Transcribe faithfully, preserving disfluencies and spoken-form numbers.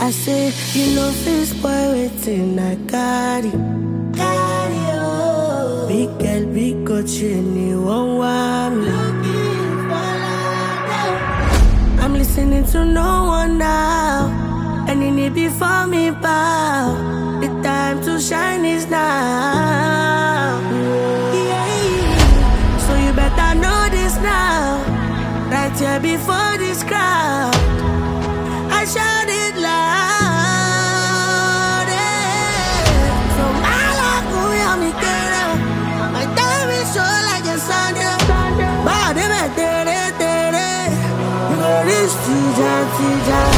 I say, you know this boy waiting, I got it. Got it, oh. Big girl, big coach, you won't want me. Looking for love. I'm listening to no one now. And in it before me bow. The time to shine is now. Yeah. So you better know this now. Right here before this crowd, I shout it loud. Yeah. From Alakuya, me girl, my time is so like a Sunday. Body me tere tere, you go reach Tija Tija.